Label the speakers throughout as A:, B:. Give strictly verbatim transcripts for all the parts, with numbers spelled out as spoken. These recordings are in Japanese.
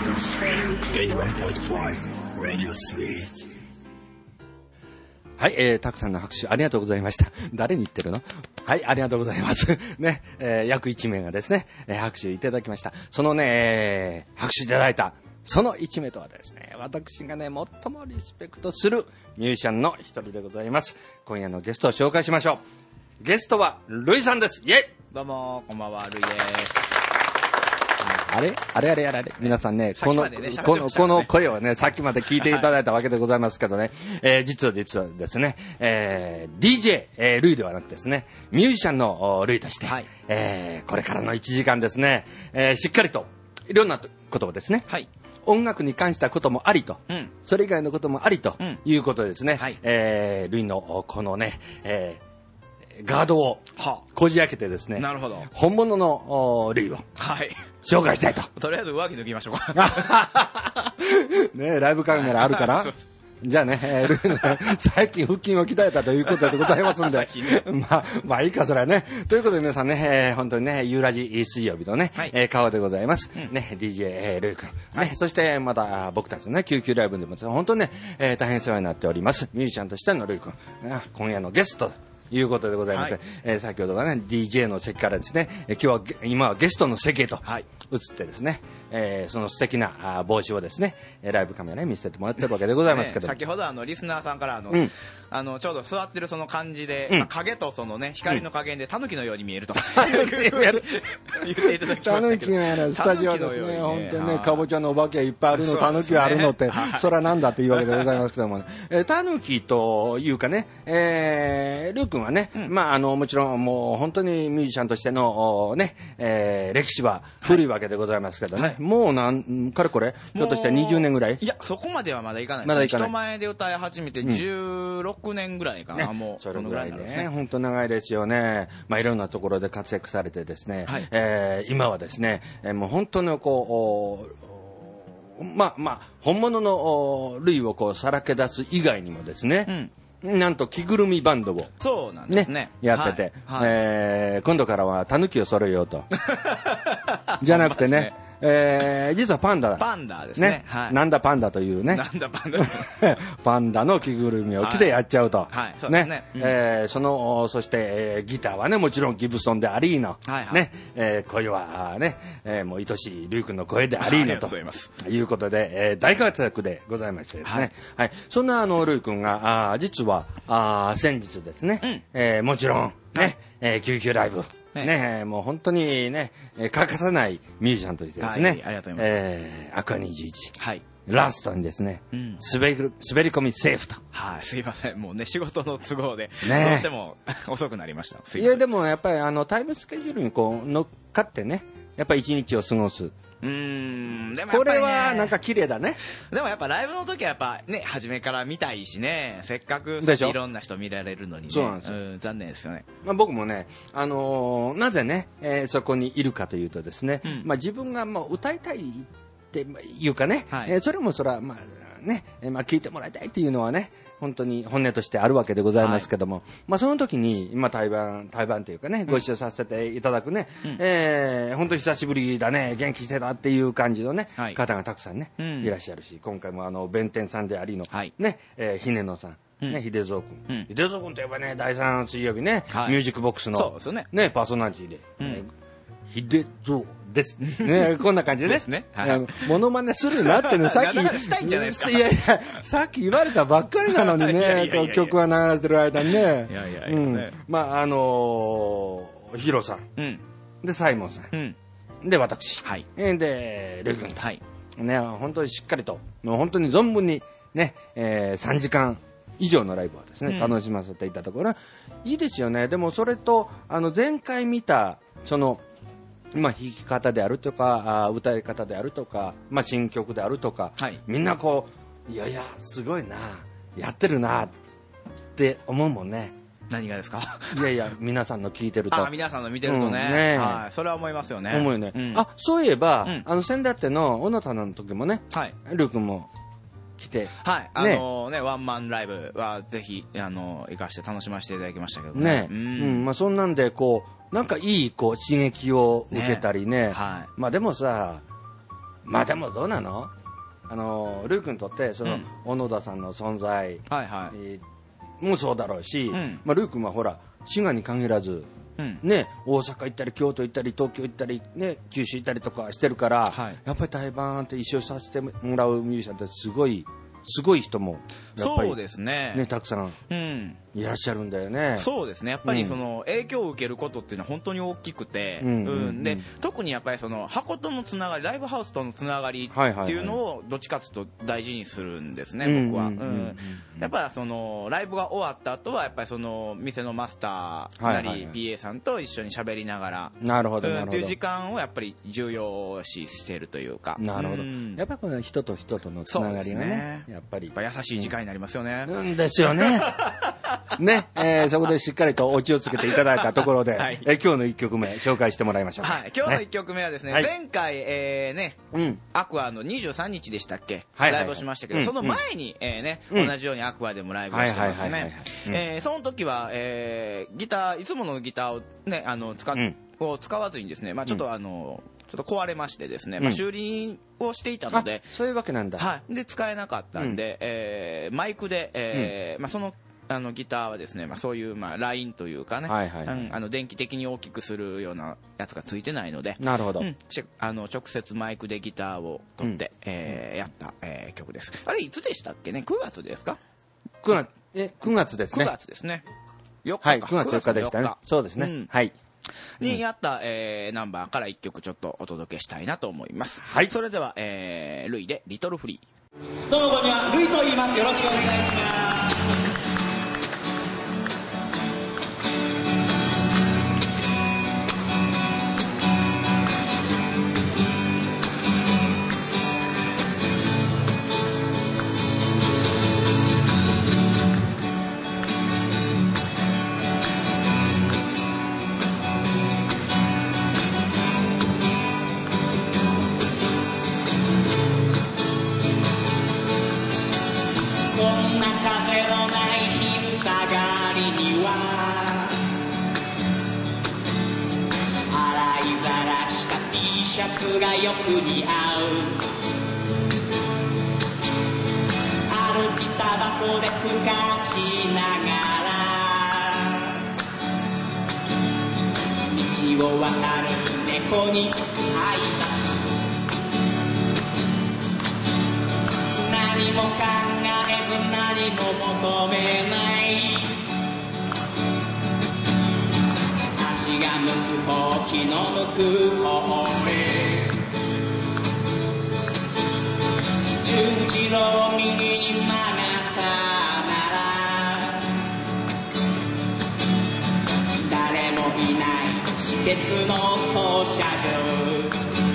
A: はい、えー、たくさんの拍手ありがとうございました。誰に言ってるの？はい、ありがとうございます。ね、えー、約いち名がですね、えー、拍手いただきました。そのね、えー、拍手いただいた、そのいち名とはですね、私がね、最もリスペクトするミュージシャンの一人でございます。今夜のゲストを紹介しましょう。ゲストは、ルイさんです。イェイ！
B: どうも、こんばんは、ルイです。
A: あれあれあれあれあれ皆さんね、この、
B: ねね、
A: この、この声をね、さっきまで聞いていただいたわけでございますけどね、えー、実は実はですね、えー、ディージェー、えー、ルイではなくですね、ミュージシャンのルイとして、はい、えー、これからのいちじかんですね、えー、しっかりと、いろんなことをですね、はい、音楽に関したこともありと、うん、それ以外のこともありということでですね、うん、はい、えー、ルイのこのね、えー、ガードをこじ開けてですね、なるほど、本物のルイを紹介したいと。
B: とりあえず上着脱ぎましょうか。
A: ね、ライブカメラあるから。じゃあね、えー、ルイね、最近腹筋を鍛えたということでございますんで、ね、まあ、まあいいか、それはね。ということで皆さんね、えー、本当にね、ユーラジ水曜日のね、はい、えー、顔でございます。うん、ね、ディージェー、えー、ルイ君。ね、はい、そしてまた僕たちのね、救急ライブでも本当にね、えー、大変世話になっております。ミュージシャンとしてのルイ君。ね、今夜のゲスト。ということでございます、はい、えー、先ほどはね ディージェー の席からですね、えー、今日は今はゲストの席へと移ってですね、えー、その素敵なあ帽子をですねライブカメラに見せてもらってるわけでございますけど、
B: ね、先ほどあのリスナーさんからあの、うん、あのちょうど座ってるその感じで、うん、まあ、影とそのね光の加減でタヌキのように見えると、うん、言っていただきましたけど、タヌキのような
A: スタジオですね、本当にね、かぼちゃのお化けいっぱいあるの、タヌキはあるのって、それはなんだというわけでございますけどもね、えー、タヌキというかね、えー、ルー君はね、うん、まあ、あのもちろんもう本当にミュージシャンとしての、ね、えー、歴史は古いわけでございますけどね、はい、もうなんかれこれひょっとしてにじゅうねんぐらい、
B: いやそこまではまだいかないです、まだいかない、人前で歌い始めてじゅうろくねんぐらいかな、うん、もう
A: それぐらいね、本当長いですよね、まあ、いろんなところで活躍されてですね、はい、えー、今はですね、えー、もう本当にこうまあまあ本物のルイをこうさらけ出す以外にもですね、うん、なんと着ぐるみバンドを、ね、
B: そうなんですね、
A: やってて、はいはい、えー、今度からはタヌキを揃えようとじゃなくてね、えー、実はパンダ
B: パンダですね、ね、
A: はい、なんだパンダというね、
B: なんだパンダ
A: パンダの着ぐるみを着てやっちゃうと、
B: はいはい、そうですね、うん、
A: えー、そのそして、えー、ギターはねもちろんギブソンでありーの、はいはい、ね、えー、声はね、えー、もう愛しいルイ君の声でありーのということで、えー、大活躍でございましてですね、はいはい、そんなあのルイ君があ実はあ先日ですね、うん、えー、もちろんね、はい、えー、救急ライブね、ね、もう本当にね、欠かさないミュージシャンとしてですね、はい、
B: ありがとうございます、
A: えー、アクアにじゅういち、はい、ラストにですね、うん、滑り、滑り込みセーフと。
B: はい、すいません、もうね、仕事の都合で、ね、どうしても遅くなりました。
A: いや、でもやっぱりあの、タイムスケジュールにこう乗っかってね、やっぱり一日を過ごす。
B: うーん、でも
A: やっぱり、ね、これはなんか綺麗だね。
B: でもやっぱライブの時はやっぱね、初めから見たいしね、せっかくいろんな人見られるのにね、
A: そうなんですよ、
B: うん、残念ですよね。
A: まあ、僕もね、あのー、なぜね、えー、そこにいるかというとですね、うん、まあ、自分がもう歌いたいっていうかね、はい、えー、それもそれはまあね、まあ、聞いてもらいたいっていうのはね、本当に本音としてあるわけでございますけども、はい、まあ、その時に、まあ、対バン、対バンというかね、ご一緒させていただくね、うん、えー、本当に久しぶりだね、元気してたっていう感じのね、はい、方がたくさんね、うん、いらっしゃるし、今回もあの、弁天さんでありの、はい、ね、えー、ひねのさん、ね、うん、秀蔵君、うん、秀蔵君といえばね、だいさん水曜日ね、はい、ミュージックボックスの、そうですよね、ね、パーソナリティで、うん、えー、秀蔵ですね、こんな感じでね。ですね。はい。モノマネするなってね、さっき。
B: したいんじゃないですか。
A: いやいや、さっき言われたばっかりなのにね、曲が流れてる間にね。
B: いやいやいや、
A: うん。まあ、あのー、ヒロさん。うん。で、サイモンさん。うん。で、私。はい。で、ルイ君。はい。ね、本当にしっかりと、もう本当に存分に、ね、えー、さんじかん以上のライブをですね、楽しませていたところ、いいですよね。でも、それと、あの、前回見た、その、まあ、弾き方であるとか、あ歌い方であるとか、まあ、新曲であるとか、はい、みんなこう、いやいや、すごいな、やってるなって思うもんね。
B: 何がですか？
A: いやいや、皆さんの聞いてると。
B: あ、皆さんの見てるとね。うん、ね、はい、それは思いますよね。
A: 思うよね。うん、あ、そういえば、うん、あの、先だっての小野田の時もね、はい、ルー君も来て。
B: はい、あのー、ね、ワンマンライブはぜひ、あのー、行かして楽しませていただきましたけどね。
A: ね、うん、うん、まあ、そんなんで、こう、なんかいいこう刺激を受けたりね、ね、はい、まあでもさ、 まあでもどうなの、あのルー君にとってその、うん、小野田さんの存在、
B: はいはい
A: えー、もそうだろうし、うん、まあ、ルー君はほら滋賀に限らず、うんね、大阪行ったり京都行ったり東京行ったり、ね、九州行ったりとかしてるから、はい、やっぱり対バーンって一緒させてもらうミュージシャンってすごいすごい人もやっぱり、
B: そうですね、
A: ね、たくさんいらっしゃるんだよね、
B: うん、そうですね、やっぱりその影響を受けることっていうのは本当に大きくて、うんうんうん、で特にやっぱりその箱とのつながり、ライブハウスとのつながりっていうのをどっちかというと大事にするんですね、はいはいはい、僕は、うんうんうんうん、やっぱそのライブが終わった後はやっぱりその店のマスターなり、はいはいはい、ピーエー さんと一緒に喋りながら、
A: なるほどなるほど、
B: っていう時間をやっぱり重要視しているというか、
A: なるほど、うん、やっぱりこの人と人とのつながりが ね, ねやっぱり
B: やっぱ優しい時間になりますよね、
A: うん、ですよねね、えー、そこでしっかりとお気をつけていただいたところで、はい、え今日のいっきょくめ紹介してもらいましょうか、
B: はい、今日のいっきょくめはですね、はい、前回、えーねうん、アクアのにじゅうさんにちでしたっけ、はいはいはい、ライブをしましたけど、うん、その前に、えーねうん、同じようにアクアでもライブをしてますね、その時は、えー、ギターいつものギターを、ね、あの 使,、うん、を使わずにですね、まあ、ちょっとあの、うんちょっと壊れましてですね、まあ、修理をしていたので、
A: うん、そういうわけなんだ、
B: はい、で使えなかったんで、うんえー、マイクで、えーうんまあ、そのあのギターはですね、まあ、そういう、まあ、ラインというかね、はいはいはいうん、あの電気的に大きくするようなやつがついてないので、
A: なるほど、うん、
B: あの直接マイクでギターを取って、うんえー、やった、えー、曲です。あれいつでしたっけね、くがつですか。
A: くがつえくがつですね。
B: くがつですね。よっかか、
A: はい、くがつよっかでしたね。そうですね、うん、はい
B: にやった、えー、ナンバーからいっきょくちょっとお届けしたいなと思います。
A: はい。
B: それでは、えー、ルイでリトルフリー。どうもこんにちは、ルイと言います。よろしくお願いします。シャツがよく似合う歩きタバコでふかしながら道を渡る猫に会いた何も考えず何も求めない足が向く方気の向く方へ十字路を右に曲がったなら誰もいない私鉄の放射場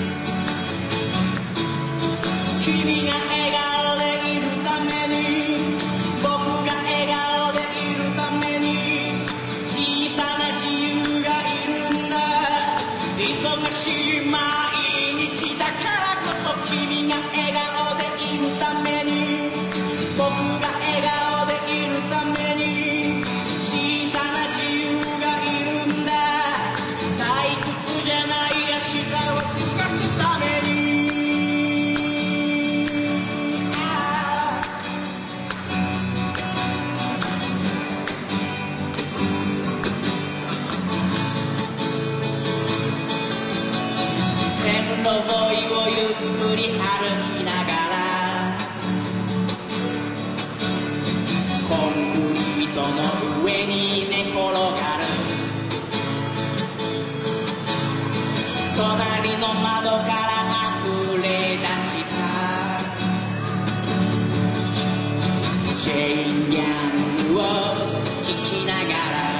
B: 君が笑顔でいるために僕が笑顔でいるために小さな自由がいるんだ忙しい毎日だからこそ君が笑顔でいるために僕が笑顔でいるために小さな自由がいるんだ退屈じゃない明日を描くために線路沿いをゆっくり歩きながらコンクリートの上に寝転がる隣の窓から溢れ出したジェイン・ヤングを聴きながら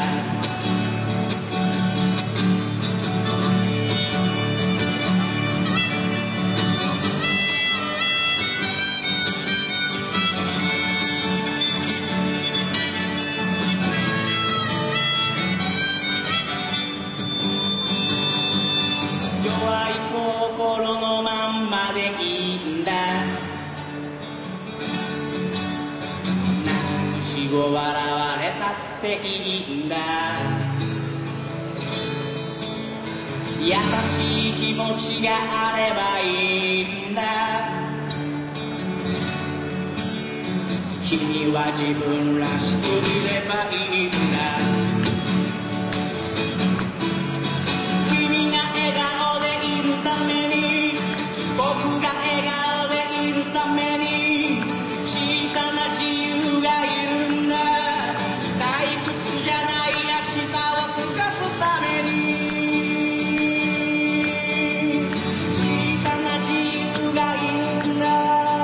B: 弱い心のまんまでいいんだ何しご笑われたっていいんだ優しい気持ちがあればいいんだ君は自分らしくいればいいんだ君が笑顔でいるために僕が笑顔でいるために小さな自由がいるんだ退屈じゃない明日を過ごすために小さな自由がいるんだ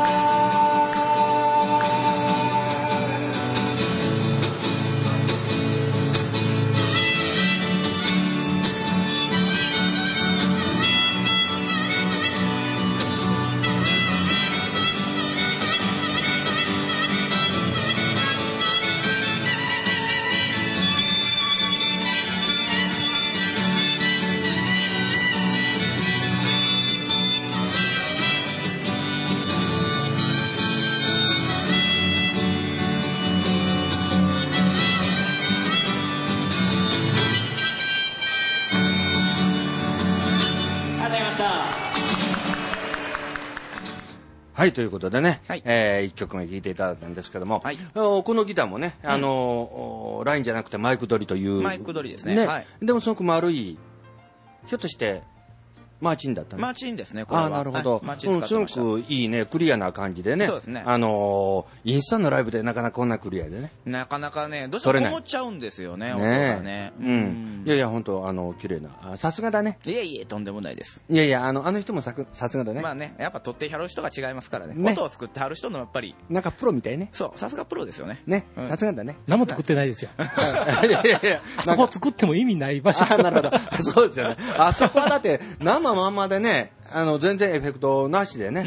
A: はい、ということでね、
C: はい
A: えー、いっきょくめ聴いていただいたんですけども、
C: はい、
A: このギターもね、あのー、ラインじゃなくてマイク取りという。
C: マイク取りですね。ね、はい、
A: でもすごく丸い、ひょっとして、マーチンだったね。
C: マーチンですね、これは。
A: ああ、なるほど。
C: はい、マーチン使ってました。
A: うん、すごくいいね、クリアな感じでね。
C: そうですね。
A: あのー、インスタのライブでなかなかこんなクリアでね。
C: なかなかね、どうしてもこもっちゃうんですよね、音
A: ね
C: がね。
A: うん。いやいや、本当あの、綺麗な。さすがだね。
C: いえいえ、とんでもないです。
A: いやいや、あの、あの人もささすがだね。
C: まあね、やっぱ撮ってはる人が違いますからね。
A: ね、
C: 音を作ってはる人のやっぱり。
A: なんかプロみたいね。
C: そう、さすがプロですよね。
A: ね、さすがだね。
D: 何も作ってないですよ。
A: いやいやいや、
D: あそこ作っても意味ない場所。
A: あ、なるほど。そうですよね。あそこはだって、生まんまでね、あの全然エフェクトなしでね、うん、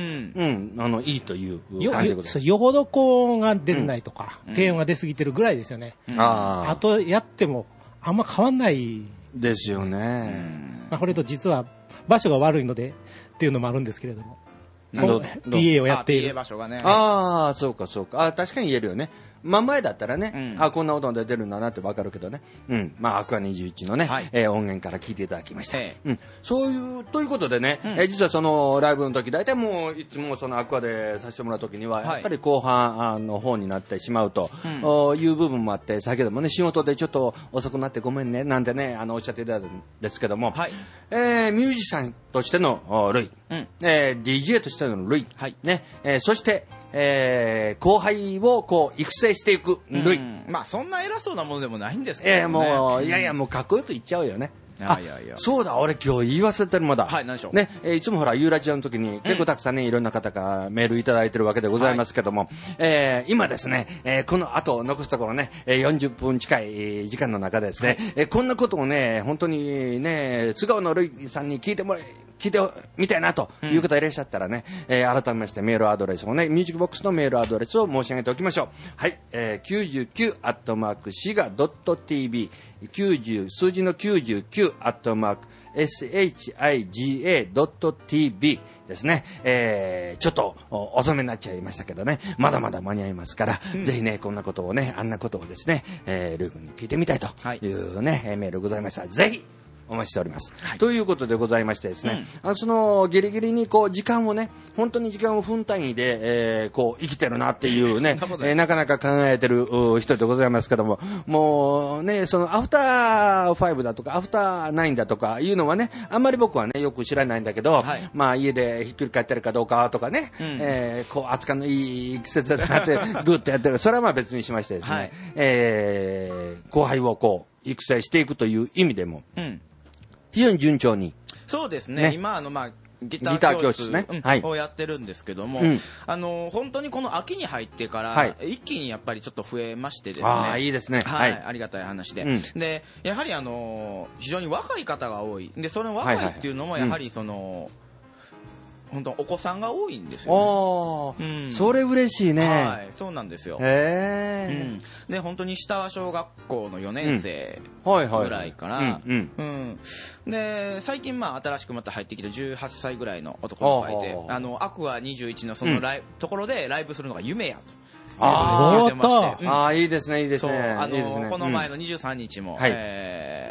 A: うん、あのいいという感じでございます。
D: よほど高音が出てないとか、うん、低音が出過ぎてるぐらいですよね。うん、ああとやってもあんま変わんない
A: ですよね。
D: まあ、これと実は場所が悪いのでっていうのもあるんですけれども、
A: どど
D: ピーエー をやっている。
C: ピーエー 場所がね。
A: ああ、そうかそうか。あ、確かに言えるよね。真ん前だったらね、うん、あ、こんな音で出るんだなってわかるけどね。うん。まあ、アクアにじゅういちのね、はい、えー、音源から聞いていただきました。うん。そういう、ということでね、うん、えー、実はそのライブの時、大体もう、いつもそのアクアでさせてもらう時には、やっぱり後半の方になってしまうと、うん、いう部分もあって、先ほどもね、仕事でちょっと遅くなってごめんね、なんてね、あの、おっしゃっていただいたんですけども、はい、えー、ミュージシャンとしてのルイ、うん、えー、ディージェー としてのルイ、はい、ね、えー、そして、えー、後輩をこう育成していくルイ、うん、
C: まあそんな偉そうなものでもないんですけどね。
A: えー、もういやいやもうかっこよく言っちゃうよね。あ、いやいやそうだ、俺今日言い忘れてるまだ。
C: はい、何でしょう。
A: ね、えー、いつもほら、ユーラジオの時に結構たくさんね、うん、いろんな方がメールいただいてるわけでございますけども、はい、えー、今ですね、えー、この後残すところね、よんじゅっぷん近い時間の中でですね、はい、えー、こんなことをね、本当にね、津川のるいさんに聞いてもらい、聞いてみたいなという方いらっしゃったらね、うん、えー、改めましてメールアドレスをね、ミュージックボックスのメールアドレスを申し上げておきましょう。はい、えー、きゅうじゅうきゅうアットマークシガドット ティービー、きゅうじゅう数字のきゅうじゅうきゅうアットマーク エスエイチアイジーエードットティービー ですね。えー、ちょっと遅めになっちゃいましたけどね、まだまだ間に合いますから、うん、ぜひね、こんなことをね、あんなことをですね、えー、ルー君に聞いてみたいというね、はい、メールございました。ぜひお待ちしております、はい、ということでございましてですね、うん、あのそのギリギリにこう時間をね、本当に時間を分単位で、えー、こう生きてるなっていうね、えー、なかなか考えてる人でございますけども、もうね、そのアフターファイブだとかアフターナインだとかいうのはね、あんまり僕はねよく知らないんだけど、はい、まあ家でひっくり返ってるかどうかとかね、うん、えー、こう熱かのいい季節だなってグッとやってる、それはまあ別にしましてですね、はい、えー、後輩をこう育成していくという意味でも、うん、非常に順調に。
C: そうですね。ね、今あのまあギター教室ね、うん、はい、をやってるんですけども、うん、あの本当にこの秋に入ってから、はい、一気にやっぱりちょっと増えましてですね。
A: ああ、いいですね。
C: はい、はい、ありがたい話で、うん、でやはりあの非常に若い方が多い。でその若いっていうのもやはりその、本当お子さんが多いんですよね。
A: うん、それ嬉しいね。
C: はい、そうなんですよ。へー、うん、で本当に下は小学校のよねん生ぐらいからで最近まあ新しくまた入ってきたじゅうはっさいぐらいの男の子がいて、あのアクアにじゅういちのそのライ、うん、ところでライブするのが夢やと。
A: ああ、いいですね、いいですね。
C: そう、あの
A: いいですね、
C: この前のにじゅうさんにちも、うん、えー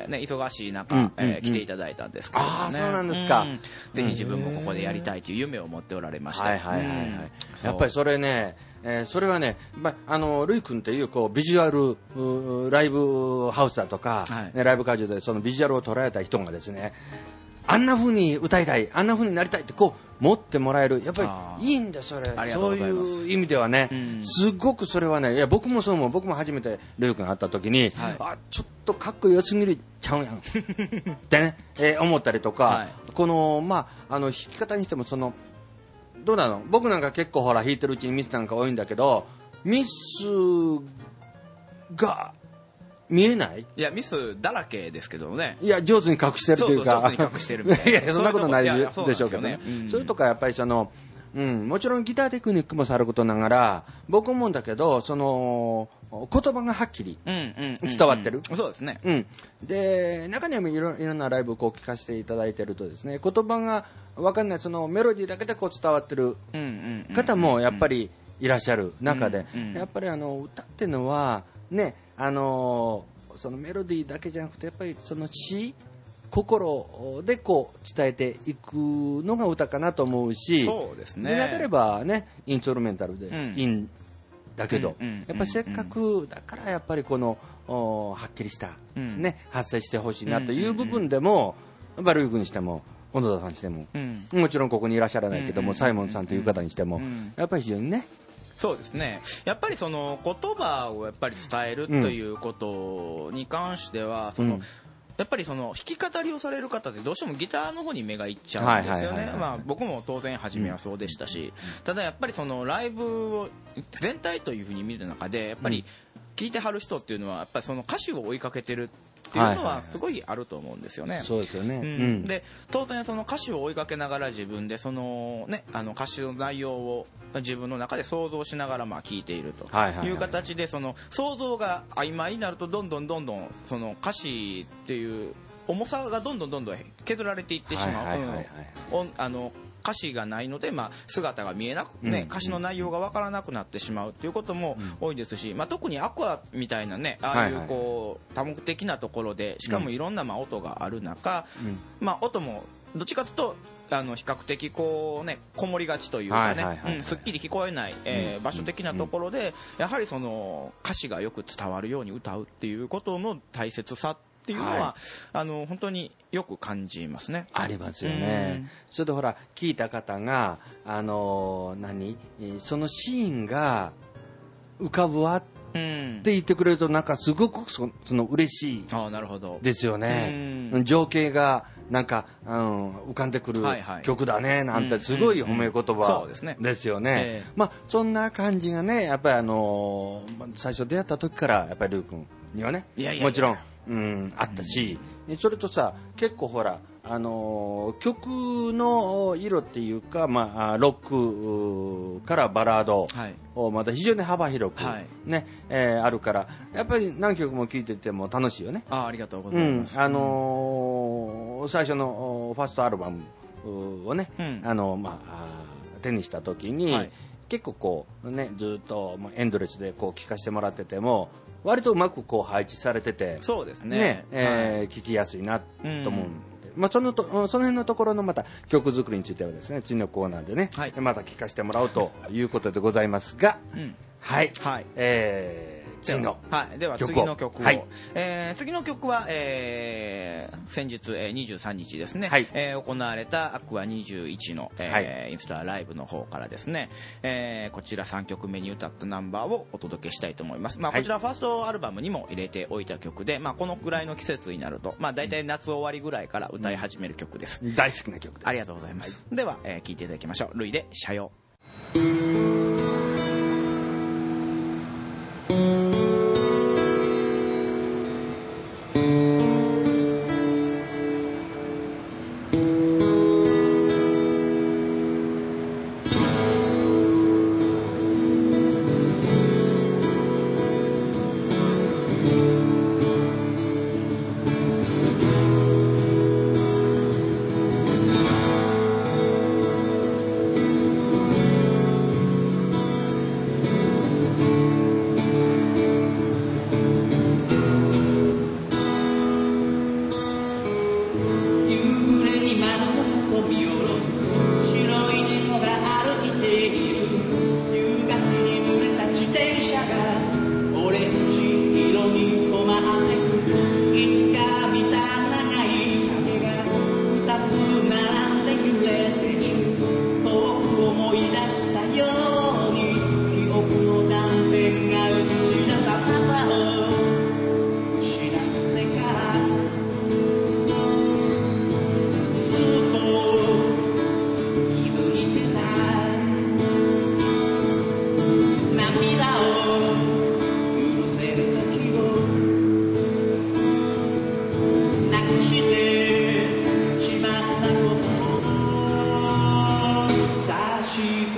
C: えーね、忙しい中、うんうんうんえー、来ていただいたんですけど、ね、
A: あそうなんですか、うん、
C: ぜひ自分もここでやりたいという夢を持っておられました。
A: はいはいはいはい、うん、やっぱりそれね、えー、それはね、まあのルイ君っていうこうビジュアルライブハウスだとか、はいね、ライブ会場でそのビジュアルを捉えた人がですね、あんな風に歌いたい、あんな風になりたいってこう持ってもらえる、やっぱりいいんだそれ。そういう意味ではね、うん、すごくそれはね、いや僕もそう思う。僕も初めてルイ君が会った時に、はい、あちょっとかっこよすぎるちゃうやんってね、えー、思ったりとか、はい、このまああの弾き方にしてもそのどうなの、僕なんか結構ほら弾いてるうちにミスなんか多いんだけど、ミスが見えない？
C: いやミスだらけですけどね。
A: いや上手に隠してるというか、
C: そうそう上手に隠してるみたいな。
A: いやそんなことないでしょうけどね。それとかやっぱりその、うん、もちろんギターテクニックもさることながら、僕思うんだけどその言葉がはっきり伝わってる。
C: そうですね。
A: うん。で中にはいろいろんなライブをこう聞かせていただいてるとですね、言葉が分かんないそのメロディーだけでこう伝わってる方もやっぱりいらっしゃる中で、やっぱりあの歌っていうのはね。あのー、そのメロディーだけじゃなくてやっぱりその詩心でこう伝えていくのが歌かなと思うし、
C: そうですね。
A: でなければねインストルメンタルでいいんだけど、うん、やっぱりせっかくだからやっぱりこのはっきりした、うん、ね発声してほしいなという部分でも、やっぱりルイ君にしても小野田さんにしても、うん、もちろんここにいらっしゃらないけども、うん、サイモンさんという方にしても、うん、やっぱり非常にね。
C: そうですね。やっぱりその言葉をやっぱり伝えるということに関しては、うん、そのやっぱりその弾き語りをされる方ってどうしてもギターの方に目がいっちゃうんですよね。まあ僕も当然初めはそうでしたし、うん、ただやっぱりそのライブを全体というふうに見る中でやっぱり聴いてはる人っていうのはやっぱりその歌詞を追いかけてるっていうのはすごいあると思うんですよね。
A: そうですよね。
C: うん、で当然その歌詞を追いかけながら自分でそのねあの歌詞の内容を自分の中で想像しながらまあ聴いているという形で、その想像が曖昧になるとどんどんどんどんその歌詞っていう重さがどんどんどんどん削られていってしまう。あの歌詞がないので、まあ、姿が見えなく、ね、歌詞の内容が分からなくなってしまうということも多いですし、まあ、特にアクアみたいなね、ああいうこう多目的なところでしかもいろんなまあ音がある中、まあ、音もどっちかというとあの比較的こうねこもりがちというかね、すっきり聞こえない、えー、場所的なところでやはりその歌詞がよく伝わるように歌うっていうことの大切さっていうのは、はい、あの本当によく感じますね。
A: ありますよね。それでほら聞いた方があの何そのシーンが浮かぶわって言ってくれるとなんかすごく そ, その嬉しいですよね。情景がなんか、うん、浮かんでくる曲だねなんてすごい褒め言葉ですよね。まあそんな感じがねやっぱりあの最初出会った時からやっぱりルー君にはね
C: いやいやいや
A: もちろん、うん、あったし、うん、それとさ結構ほらあのー、曲の色っていうか、まあ、ロックからバラードをまた非常に幅広く、ねはいえー、あるからやっぱり何曲も聴いてても楽しいよね。
C: あ、ありがとうございます、
A: うんあのー、最初のファーストアルバムをね、うんあのまあ、手にした時に、はい、結構こう、ね、ずっとエンドレスでこう聴かせてもらってても割とうまくこう配置されてて
C: そうですね、
A: ねえーはい、聴きやすいなと思うんで、まあ、そのとその辺のところのまた曲作りについてはですね次のコーナーでね、はい、また聴かせてもらおうということでございますが、うん、はい、はいえー次の
C: はい、では次の曲を、はいえー、次の曲は、えー、先日、えー、にじゅうさんにちですね、はいえー、行われたアクアにじゅういちの、えーはい、インスタライブの方からですね、えー、こちらさんきょくめに歌ったナンバーをお届けしたいと思います、まあ、こちらファーストアルバムにも入れておいた曲で、まあ、このくらいの季節になると、まあ、大体夏終わりぐらいから歌い始める曲です、
A: うん、大好きな曲です。
C: ありがとうございます、はい、では、えー、聴いていただきましょう。ルイで社用。
E: 「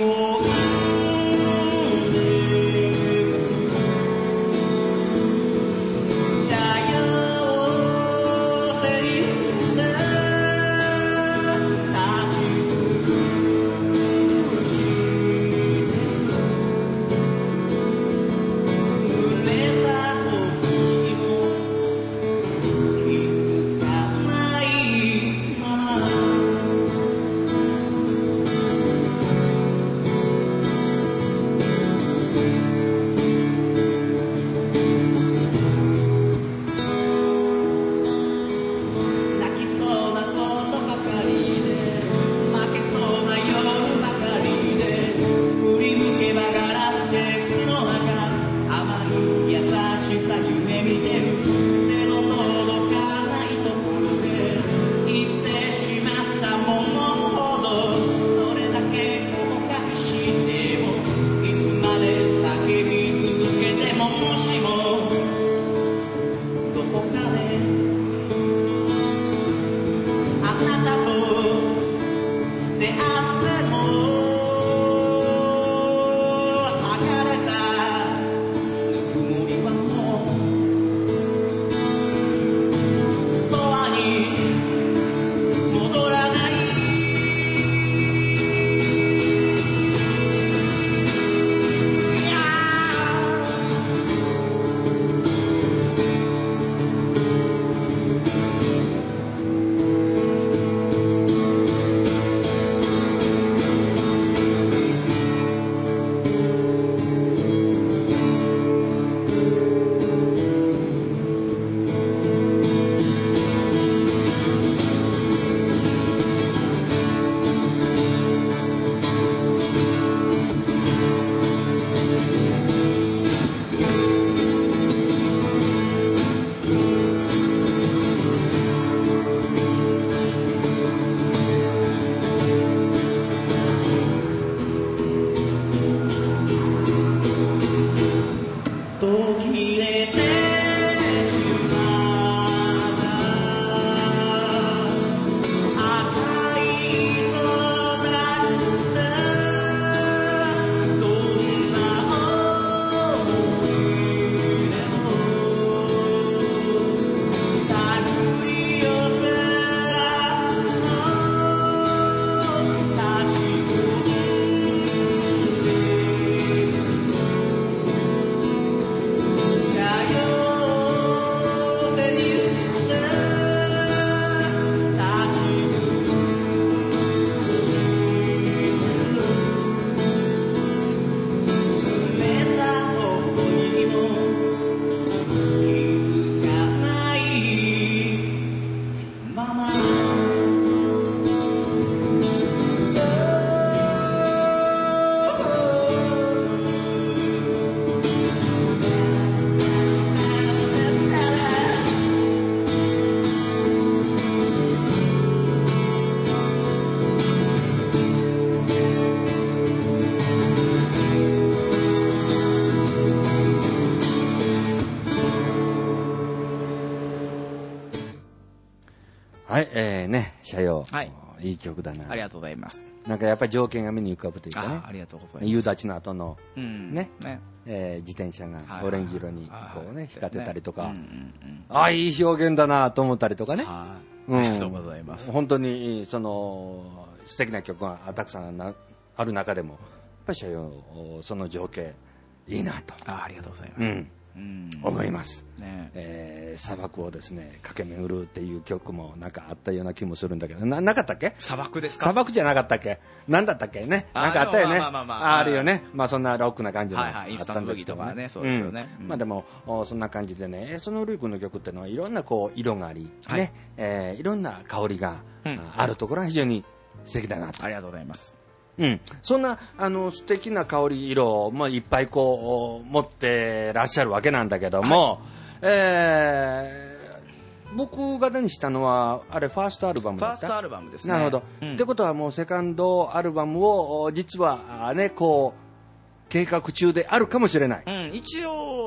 A: はい、えー、ね、社用、はい、いい曲だな。
C: ありがとうございます。
A: なんかやっぱり条件が目に浮かぶというかね。
C: あ、ありがとうございます。
A: 夕立の後の、
C: うん、
A: ね、ね、えー、自転車がオレンジ色にこうね、光ってたりとか、ああ、いい表現だなと思ったりとかね。
C: ありがとうございます。
A: 本当に、その、素敵な曲がたくさんある中でも、やっぱり社用、その情景、いいなと。
C: あ、ありがとうございます。
A: うんうん、思います、
C: ね
A: えー、砂漠をですね駆け巡るっていう曲もなんかあったような気もするんだけど な, なかったっけ
C: 砂漠ですか
A: 砂漠じゃなかったっけなんだったっけねなんかあったよね あ,、まあまあまあ、あるよね、まあ、そんなロックな感じのあったんですけど、ね、はいはい、インスタントとかねそうですよね、うんうん、まあ、でもそんな感じでねそのルイ君の曲っていうのはいろんなこう色があり、はいねえー、いろんな香りが、うん、あるところは非常に素敵だなと。
C: ありがとうございます。
A: うん、そんなあの素敵な香り色を、まあ、いっぱいこう持ってらっしゃるわけなんだけども、はい、えー、僕が手にしたのはあれファーストアルバムだった。
C: ファーストアルバムですね。
A: なるほど、うん、ってことはもうセカンドアルバムを実はねこう計画中であるかもしれない、
C: うん、一応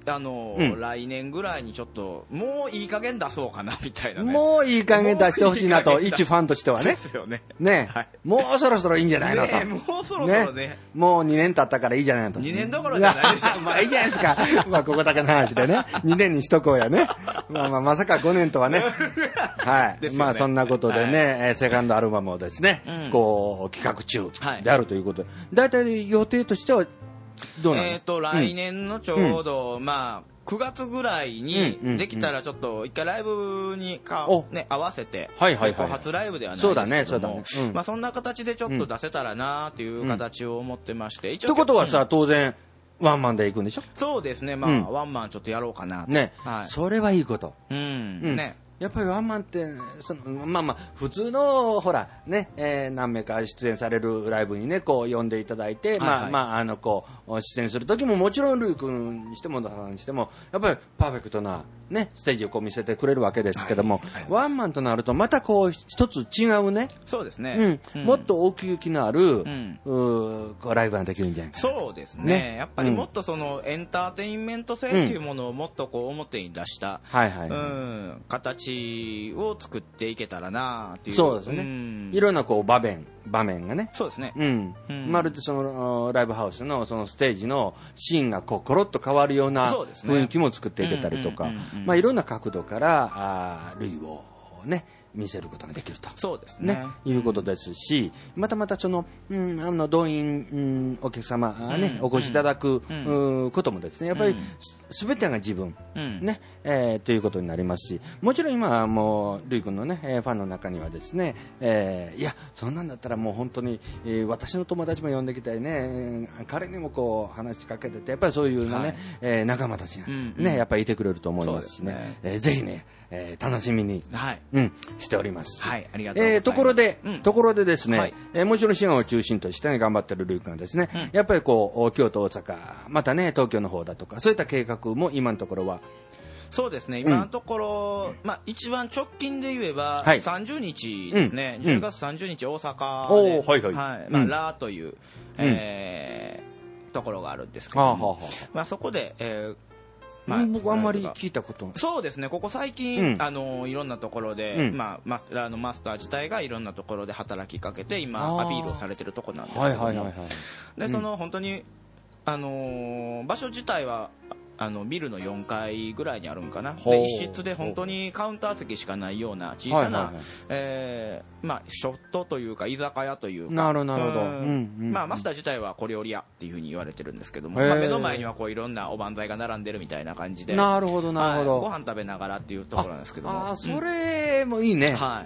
C: あのーうん、来年ぐらいにちょっともういい加減出そうかなみたいな、ね、
A: もういい加減出してほしいなと一ファンとしてはね。
C: ですよね。
A: ね、はい、もうそろそろいいんじゃないのと。
C: ね、もうそろそろね、ね。
A: もうにねん経ったからいいじゃないのと。
C: にねんどころじゃないでしょ。
A: まあいいじゃないですか。まあここだけの話でね。にねんにしとこうやね。まあまあまさかごねんとはね。はい。ね、まあそんなことでね、はい、セカンドアルバムをですね、うん、こう企画中であるということで。だいたい予定としてはどうなの？
C: えっと、来年のちょうど、うん、まあ、くがつぐらいにできたらちょっと一回ライブにか、ね、合わせて、
A: はいはいはい、
C: 初ライブではないですけども、
A: そうだねそうだね、うん、
C: まあそんな形でちょっと出せたらなっていう形を思ってまして、
A: うん、一応ということはさ、うん、当然ワンマンで行くんでしょ？
C: そうですね、まあ、うん、ワンマンちょっとやろうかなと
A: ね、
C: はい、
A: それはいいこと、
C: うん、うん、ね。
A: やっぱりワンマンってそのまあまあ普通のほらね、えー、何名か出演されるライブにねこう呼んでいただいて、はいはい、まあまああのこう出演する時ももちろんルイ君にしても野田さんにしてもやっぱりパーフェクトなねステージをこう見せてくれるわけですけども、はいはい、ワンマンとなるとまたこう一つ違うね、
C: そうですね、
A: うん、もっと奥行きのある、うん、うこうライブができるんじゃないかな。
C: そうです ね, ねやっぱりもっとそのエンターテインメント性というものをもっとこう表に出した、
A: うん、はいはい、
C: うん、形を作っていけたらなっていう。
A: そうですね、うん、いろんなこう場面場面がね、
C: そうですね、
A: うんうん、まるでそのライブハウスのそのステージのシーンがこうコロッと変わるような雰囲気も作っていけたりとか、まあいろんな角度からあ類をね見せることができると、
C: そうですね、
A: ね、いうことですし、またまたその、うん、あの動員、うん、お客様、ね、うん、お越しいただく、うん、こともですねやっぱりすべ、うん、てが自分、うんねえー、ということになりますし、もちろん今はもうルイ君のねファンの中にはですね、えー、いやそんなんだったらもう本当に、えー、私の友達も呼んできたいね、彼にもこう話しかけててやっぱりそういうのね、はい、えー、仲間たちがね、うん、やっぱりいてくれると思いますしね、ねえー、ぜひね、えー、楽しみに、はい、うん、しております。
C: はい、ありがとうございます。えー、
A: ところで、うん、ところでですね、はい、えー、もちろん滋賀を中心として、ね、頑張っているルイ君がですね、うん、やっぱりこう京都、大阪、またね東京の方だとかそういった計画も今のところは。
C: そうですね、今のところ、うん、まあ、一番直近で言えば、はい、さんじゅうにちですね、うん、じゅうがつさんじゅうにち大阪で、うん、はいはいはい、まあ、うん、ラーという、えー、ところがあるんですけども、うん、まあ、そこで、えー
A: まあ、僕あんまり聞いたこと
C: そうですね、ここ最近、うん、あのいろんなところで、うん、まあ、マスあのマスター自体がいろんなところで働きかけて今アピールをされてるところなんですけども、はいはいはいはい、でその本当に、あのー、場所自体はあのビルのよんかいぐらいにあるんかな、で一室で本当にカウンター席しかないような小さな、はいはいはい、えーまあ、ショットというか居酒屋というか、
A: なるほどなるほど、うんうん、
C: まあ、マスター自体は小料理屋っていうふうに言われてるんですけども、まあ、目の前にはこういろんなおばんざいが並んでるみたいな感じで、
A: なるほどなるほど、
C: はい、ご飯食べながらっていうところなんですけども、
A: ああそれもいいね、はい、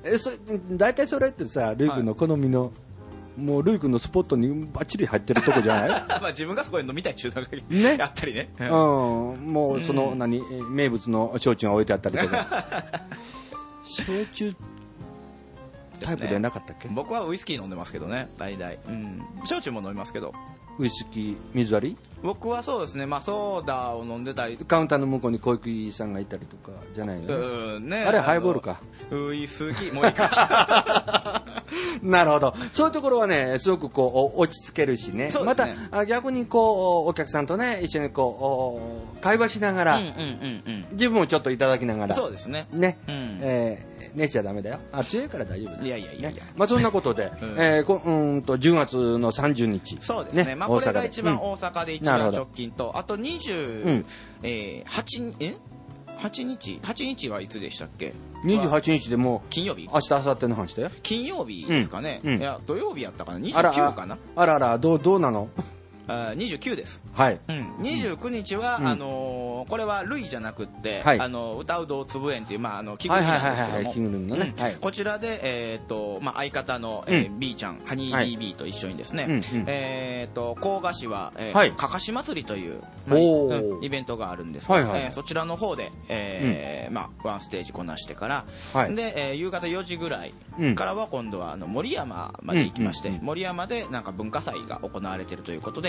A: えそ大体それってさルイ君の好みの、はい、もうルイ君のスポットにバッチリ入ってるとこじゃない
C: まあ自分がそこで飲みたい中華がねあったりね、
A: うん、もうその、うん、何名物の焼酎が置いてあったりとか焼酎タイプでなかったっけ、
C: ね、僕はウイスキー飲んでますけどね大体、うん、焼酎も飲みますけど、
A: ウイスキー水割り、
C: 僕はそうですね、まあ、ソーダを飲んでたり、
A: カウンターの向こうに小池さんがいたりとかじゃないよね、
C: うんね、
A: あれハイボールか、
C: ウイスキーもういいか
A: なるほど、そういうところはねすごくこう落ち着けるし ね, ねまた逆にこうお客さんとね一緒にこう会話しながら、うんうんうんうん、自分もちょっといただきながら、
C: そうですね、
A: ね、うん、えー寝ちゃダメだよ、あ強いから大丈夫だ、
C: いやいやいやいや、
A: ね、まあ、そんなことで、うんえー、こうんとじゅうがつのさんじゅうにち、
C: そうですね、ね、まあ、これが一番大阪で一番直近と、うん、あとにじゅうはちにち、えはちにちはちにちはいつでしたっけ、
A: にじゅうはちにちでもう
C: 金曜日、
A: 明日明後日の話だよ、
C: 金曜日ですかね、うんうん、いや土曜日やったかな、にじゅうきゅうかな、
A: あらあらどうどうなの
C: あにじゅうきゅうです、
A: はい
C: うん、にじゅうくにちは、うん、あのー、これはルイじゃなくって、はい、あの歌う道つぶ園という、まあ、あの着ぐるみなんですけども、着ぐるみのね、うんはい、こちらで、えーとまあ、相方の、えーうん、B ちゃんハニー ビービー と一緒にですね、はい、えーと甲賀市は、えーはい、かかし祭りという、まあうん、イベントがあるんですけど、はいはいえー、そちらの方で、えーうんまあ、ワンステージこなしてから、はい、で、えー、夕方よじぐらいからは今度はあの森山まで行きまして、うんうんうん、森山でなんか文化祭が行われているということで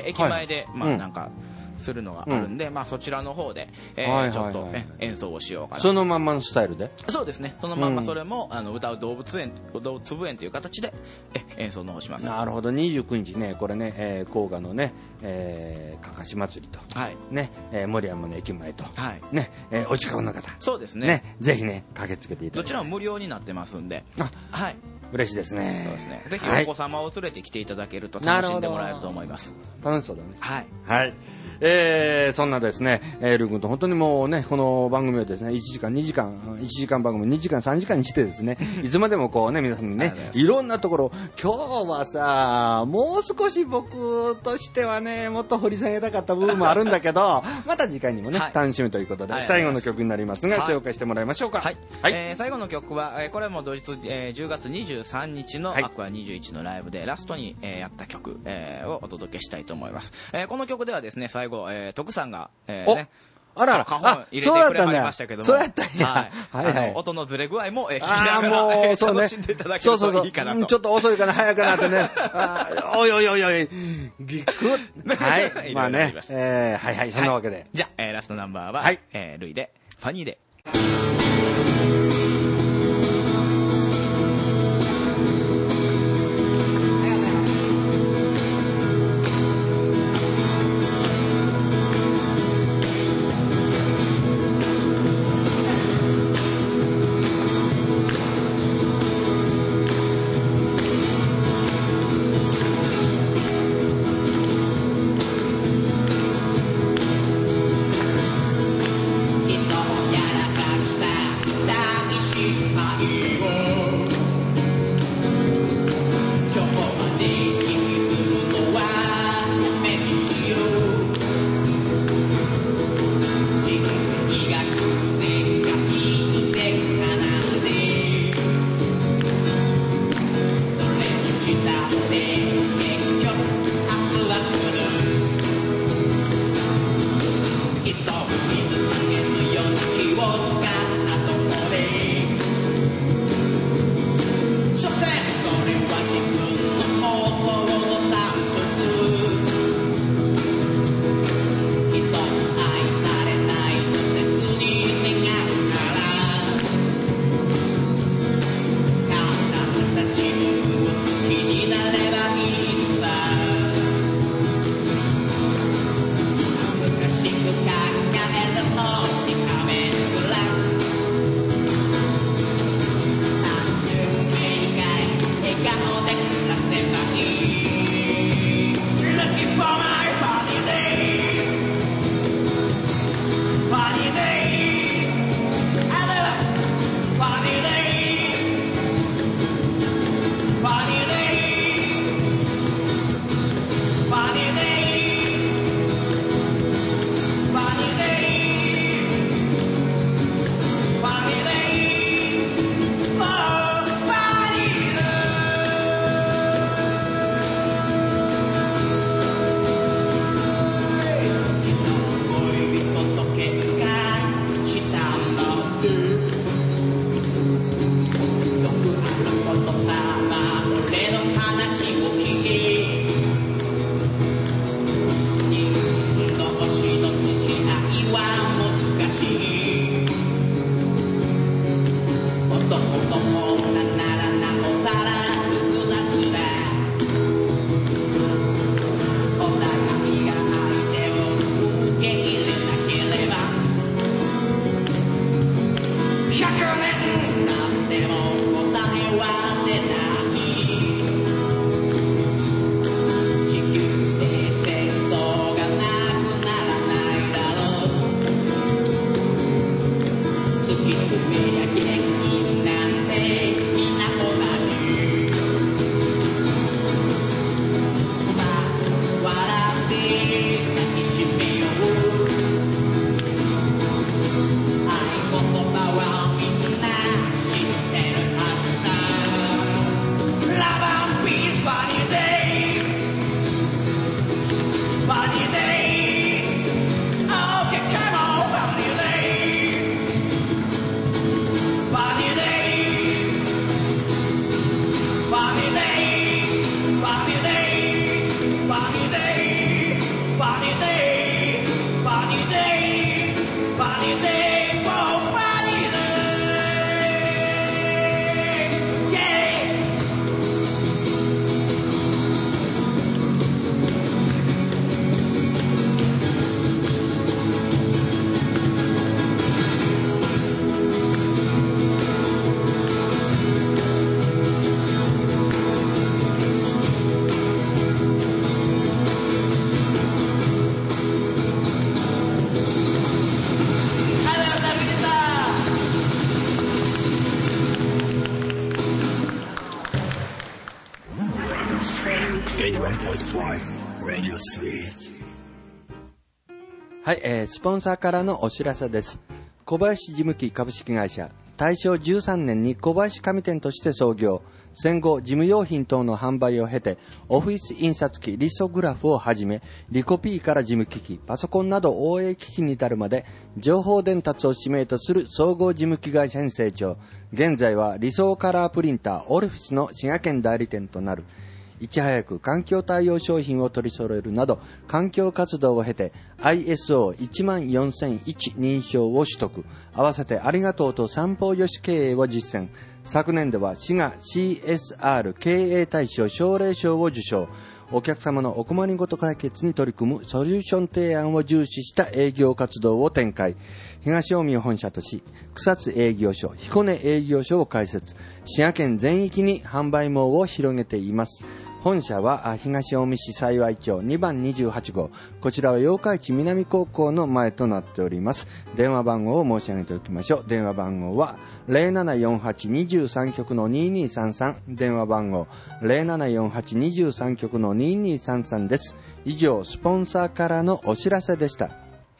C: 駅前で、まあなんか、するのがあるんで、うん、まあそちらの方で、えーはいはいはい、ちょっと、ね、演奏をしようかな。
A: そのまんまのスタイルで？
C: そうですね。そのまんまそれも、うん、あの歌う動物園、動物園という形でえ演奏の方します。
A: なるほど。にじゅうくにちね、これね、えー、甲賀のね、えー、かかし祭りと、はい、ね、えー、森山の駅前と、はい、ね、えー、お近くの方、
C: そうですね。
A: ね、ぜひね駆けつけていただいて。
C: どちらも無料になってますんで、
A: あ、はい。嬉しいですね。
C: そうですね。ぜひお子様を連れてきていただけると楽しんでもらえると思います。
A: 楽しそうだね。
C: はい。
A: はい。えー、そんなですね、えー、ルー君と本当にもうね、この番組をですね、いちじかん、にじかん、いちじかん番組にじかん、さんじかんにしてですね、いつまでもこうね、皆さんにね、いろんなところ、今日はさ、もう少し僕としてはね、もっと掘り下げたかった部分もあるんだけど、また次回にもね、はい、楽しみということで、はい、最後の曲になりますが、はい、紹介してもらいましょうか。
C: はい。はい、えー、最後の曲は、えー、これも同日、えー、じゅうがつにじゅうさんにちのアクアにじゅういちのライブでラストに、えー、やった曲、えー、をお届けしたいと思います。えー、この曲ではですね、最後、えー、徳さんが、えーね、
A: あらら、
C: 花本入れてくれはりましたけども、
A: そうやったんや。
C: はい。はいはい、音のずれ具合も、えー、聞きながら、えー、楽しんでいただけるといいかなと。
A: そうそうそう。ちょっと遅いかな、早くなってね。あおいおいおいおい、ぎっく。はい。まあね、えー、はいはい、そんなわけで。はい、
C: じゃあ、えー、ラストナンバーは、はい、えー、ルイで、ファニーで。
B: 人をやらかした
A: Radioスリー。はい、えー、スポンサーからのお知らせです。小林事務機株式会社、大正じゅうさんねんに小林紙店として創業。戦後、事務用品等の販売を経て、オフィス印刷機、リソグラフをはじめ、リコピーから事務機器、パソコンなど応援機器に至るまで、情報伝達を使命とする総合事務機会社に成長。現在は理想カラープリンター、オルフィスの滋賀県代理店となる。いち早く環境対応商品を取り揃えるなど、環境活動を経て アイエスオーいちまんよんせんいち 認証を取得。合わせてありがとうと三方よし経営を実践。昨年では滋賀 シーエスアール 経営大賞奨励賞を受賞。お客様のお困りごと解決に取り組むソリューション提案を重視した営業活動を展開。東近江を本社とし、草津営業所、彦根営業所を開設。滋賀県全域に販売網を広げています。本社は東近江市幸町にばんにじゅうはち号。こちらは八日市南高校の前となっております。電話番号を申し上げておきましょう。電話番号は ゼロななよんはちにさん 局のににさんさん。電話番号 ゼロななよんはちにさん 局のににさんさんです。以上、スポンサーからのお知らせでした。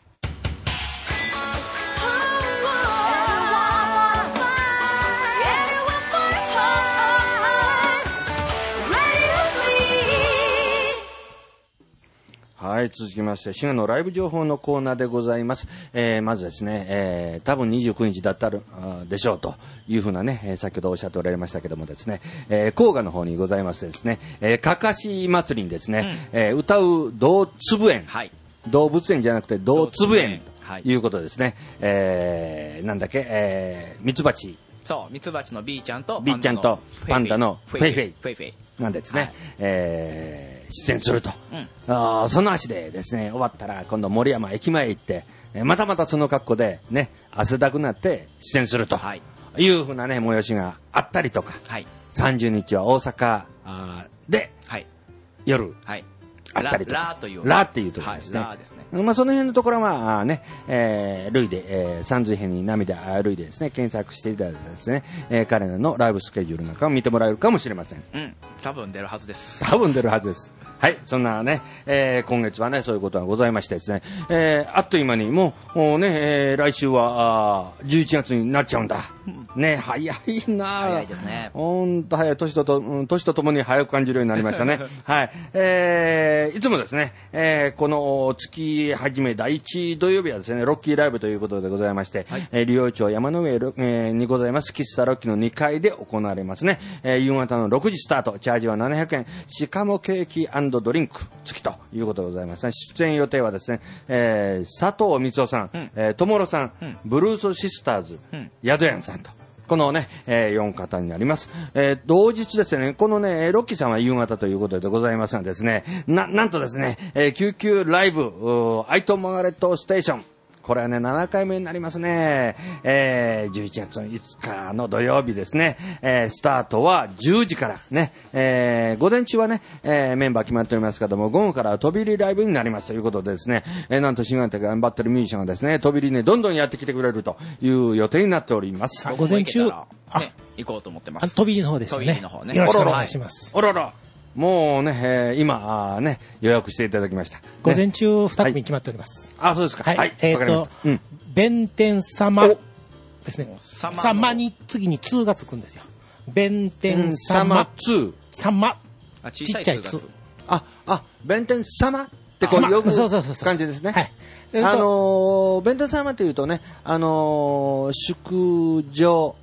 A: はい、続きまして滋賀のライブ情報のコーナーでございます。えー、まずですね、えー、多分にじゅうくにちだったるでしょうというふうなね、えー、先ほどおっしゃっておられましたけどもですね、えー、甲賀の方にございますですね、えー、かかし祭りにですね、うん、えー、歌う動物園、はい、動物園じゃなくて動物園ということですね、はい、えー、なんだっけ、えー、ミツバチ、
C: そう、ミツバチの B ちゃんと
A: パンダのパンダのフェイフェイ
C: フェイフェイ
A: なんですね、はい、えー、出演すると、うん、あその足でですね終わったら今度森山駅前へ行って、えー、またまたその格好でね汗だくなって出演すると、はい、いうふうなね催しがあったりとか、はい、さんじゅうにちは大阪あで、はい、夜、はい、あったりとか
C: ラーという
A: ラーっていうところですね、はい、ラーですね、まあ、その辺のところはね、えー、ルイで、えー、三髄編に涙ルイでですね検索していただいてですね、えー、彼らのライブスケジュールなんかを見てもらえるかもしれません。
C: うん、多分出るはずです。
A: 多分出るはずです。はい、そんなね、えー、今月はねそういうことがございましてですね、えー、あっという間にもうもうね、えー、来週はじゅういちがつになっちゃうんだ、うん、ね、早いな、
C: 早いですね、
A: ほんと早い、年とと、うん、年とともに早く感じるようになりましたねはい、えー、いつもですね、えー、この月始め第一土曜日はですねロッキーライブということでございまして、はい、えー、竜王町山の上、えー、にございます喫茶ロッキーのにかいで行われますね、えー、夕方のろくじスタート、チャージはななひゃくえん、しかもケーキ&ドリンク付きということでございますね。出演予定はですね、えー、佐藤光夫さん、うん、えー、ともろさん、うん、ブルースシスターズ、うん、宿屋さんとこのね、えー、よん方になります。えー、同日ですね、このね、ロッキーさんは夕方ということでございますがですね、な、なんとですね、えー、救急ライブ、アイトマーガレットステーション、これはね、ななかいめになりますね。えー、じゅういちがつのいつかの土曜日ですね。えー、スタートはじゅうじからね。えー、午前中はね、えー、メンバー決まっておりますけども、午後からは飛び入りライブになりますということでですね、えー、なんと滋賀で頑張ってるミュージシャンがですね、飛び入りね、どんどんやってきてくれるという予定になっております。
C: 午前中、ね、行こうと思ってます。
D: 飛び入りの方ですね。
C: 飛び入りの方ね。
D: よろしくお願いします。
A: おろろ。もうね、えー、今ね予約していただきました。
D: 午前中に組決まっております。
A: はい、あ、そうですか。
D: はい。はい、えっ、ー、と、うん、弁天様ですね。様に次ににがつくんですよ。弁天様に。様。
C: あ、ちっちゃいに。
A: あ、あ、弁天様ってこう呼ぶ感じですね。はい。あのー、弁天様というとね、あのー、宿女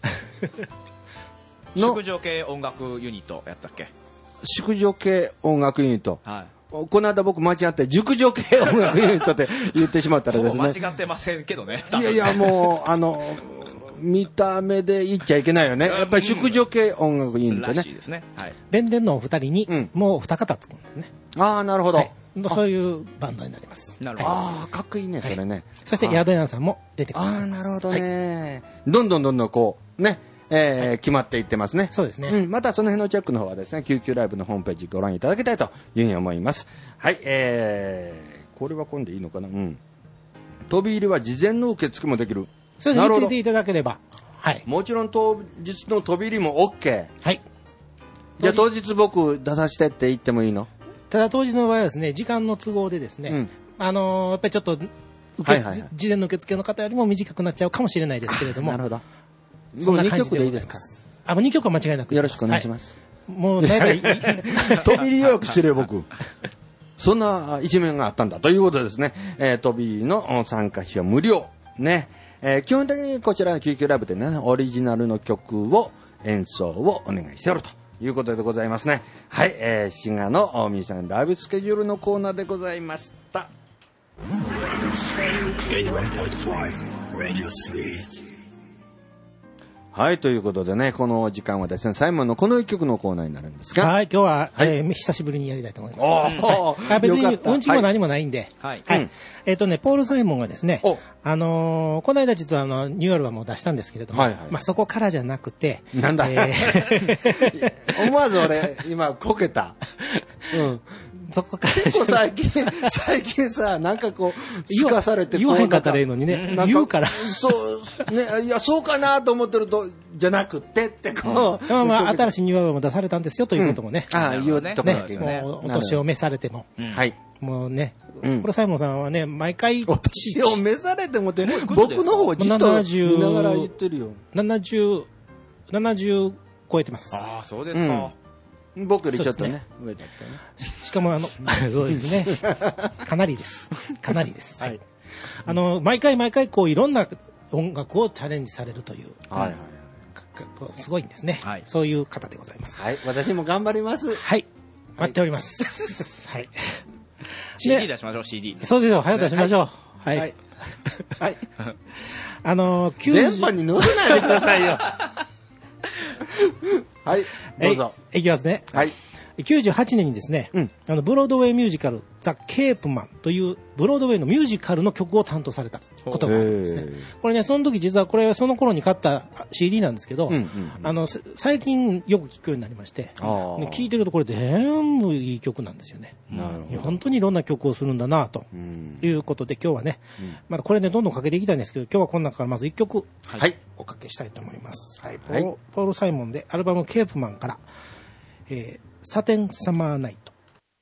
C: の宿女系音楽ユニットやったっけ？
A: 宿女系音楽ユニット。はい。この間僕間違って熟女系音楽ユニットって言ってしまったらですね。
C: 間違ってませんけどね。
A: いやいやもうあの見た目で言っちゃいけないよね。やっぱり宿女系音楽ユニットね。
C: らしいですね。はい。
D: 弁天のお二人にもう二方つくんですね。
A: うん、ああなるほど、はい。
D: そういうバンドになります。
A: なるほど。ああかっこいいねそれね。はい、
D: そして宿屋さんも出てくる。
A: ああなるほどね、はい。どんどんどんどんこうね。えーはい、決まっていってますね。
D: そうですね、
A: うん。またその辺のチェックの方はですね、救急ライブのホームページご覧いただきたいというふうに思います。はい、えー、これは今度いいのかな。うん。飛び入りは事前の受付もできる。
D: それで見ていただければ。はい。
A: もちろん当日の飛び入りも OK。
D: はい。
A: じゃあ当日僕出させてって言ってもいいの？
D: ただ当日の場合はですね、時間の都合でですね、うん、あのー、やっぱりちょっと受け、はいはいはい、事前の受付の方よりも短くなっちゃうかもしれないですけれども。
A: なるほど。そんな感じでいいですか。
D: あ、もうにきょくは間違いなく。
A: よろしくお願いします。
D: はい、もうね、
A: 飛び入り予約してるよ、僕。そんな一面があったんだということですね。えー、飛び入りの参加費は無料。ね。えー、基本的にこちらの救急ライブでね、オリジナルの曲を演奏をお願いしておるということでございますね。はい、えー、滋賀のミュージシャンライブスケジュールのコーナーでございました。はい、ということでね、この時間はですね、サイモンのこの一曲のコーナーになるんですが。
D: はい、今日は、はい、えー、久しぶりにやりたいと思います。おー、はい、別にうんちも何もないんで。はい。はい。うん、えっ、ー、とね、ポール・サイモンがですね、あのー、この間実はあの、ニューアルバムを出したんですけれども、はいはい、まあそこからじゃなくて、
A: なんだ、えー、思わず俺、今、こけた。うん。
D: そこから
A: 結構最近、最近さ、なんかこう、すかされて
D: 言わへんかったらいいのにね、言うから。
A: そう、ね、いや、そうかなと思ってると、じゃなくてってこ
D: う。うん、まあ、新しいニューアルバムも出されたんですよということもね。
A: うん、ああ、言うところです
D: ね。もう、お年を召されても。
A: はい。
D: もうね、これサイモンさんはね、毎回。
A: お年を召されてもってね、僕の方じっと見ながら言ってるよ。
D: ななじゅう、ななじゅう超えてます。
C: ああ、そうですか。
A: 僕よりちょっとね、上だった
D: ね。しかもあの、そうですね。かなりです。かなりです。はい。あの、毎回毎回こういろんな音楽をチャレンジされるという。はいはい。すごいんですね。はい。そういう方でございます。
A: はい。私も頑張ります。
D: はい。待っております。はい。
C: シーディー 出しましょう、シーディー。
D: そうですよ。早く出しましょう。はい。はい。あの、
A: 電波に乗せないでくださいよ。はい、どうぞ。
D: いきますね。はい。きゅうじゅうはちねんにですね、うん、あのブロードウェイミュージカルザ・ケープマンというブロードウェイのミュージカルの曲を担当されたことがあるんですね。これね、その時実はこれはその頃に買った シーディー なんですけど、うんうんうん、あの最近よく聴くようになりまして、聴いてるとこれ全部いい曲なんですよね。なるほど。本当にいろんな曲をするんだなということで、今日はね、うん、まだこれねどんどんかけていきたいんですけど、今日はこの中からまずいっきょく、はい、おかけしたいと思います。はい、ポール、はい、ポール・サイモンでアルバムケープマンから。えーサテンサマーナイト。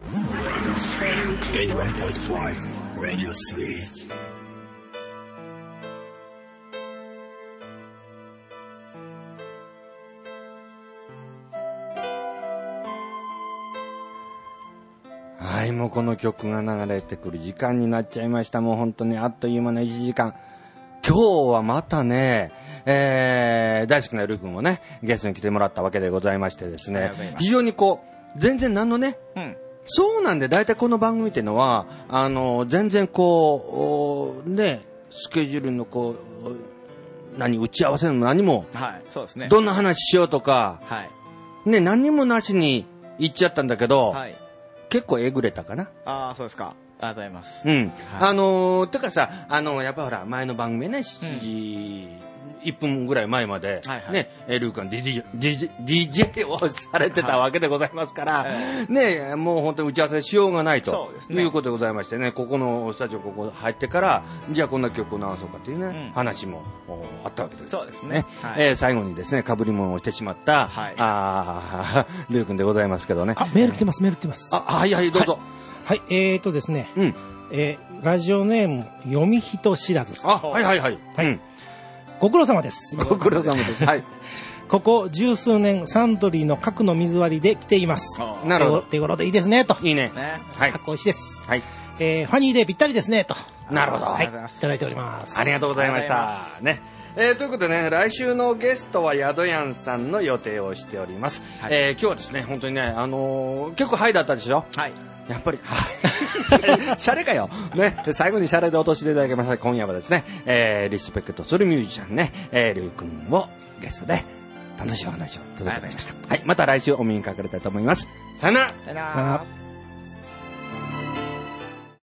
A: はい、もうこの曲が流れてくる時間になっちゃいました。もう本当にあっという間のいちじかん。今日はまたね、えー、大好きなルー君をね、ゲストに来てもらったわけでございましてですね、非常にこう、全然何のね、うん、そうなんで、大体この番組っていうのは、あの、全然こう、ね、スケジュールのこう、何、打ち合わせの何も、
C: はい、そうですね。
A: どんな話しようとか、はい、ね、何にもなしに言っちゃったんだけど、はい、結構えぐれたかな。
C: ああ、そうですか。ありがとうございます。
A: うん。はい、あのー、てかさ、あのー、やっぱほら、前の番組ね、しちじ、うんいっぷんぐらい前まで、はいはい、ね、ルー君 ディージェー、ディージェー、ディージェー をされてたわけでございますから、はい、ね、もう本当に打ち合わせしようがないと、ね、いうことでございましてね、ここのスタジオここ入ってから、じゃあこんな曲を直そうかというね、うん、話もあったわけです。
C: そうですね。
A: はい、えー、最後にですね、被り物をしてしまった、はい、あルー君でございますけどね。
D: あ、メール来てます、メール来てます。
A: あ、はいはい、どうぞ。
D: はい、はい、えーとですね、うん、えー、ラジオネーム、読み人知らずさん。
A: あ、はいはいはい。はい、うん、
D: ご苦労様です。
A: ご苦労様です。はい。
D: ここ十数年サントリーの核の水割りで来ています。
A: なるほど。
D: 手頃でいいですねと。
A: いいね。
D: はい。かっこいいしです。
A: はい。
D: えー、ファニーでぴったりですねと。
A: なるほど。
D: はい。いただいております。
A: ありがとうございました。ね。えー、ということでね、来週のゲストは宿やんさんの予定をしております。はい、えー、今日はですね、本当にね、あのー、結構ハイだったでしょ。はい。やっぱり、シャレかよ。ね。最後にシャレで落としていただきました。今夜はですね、えー、リスペクトするミュージシャンね、えー、リュウ君をゲストで楽しいお話を届けました。はい。また来週お目にかかれたいと思います。さよなら。
D: さよなら。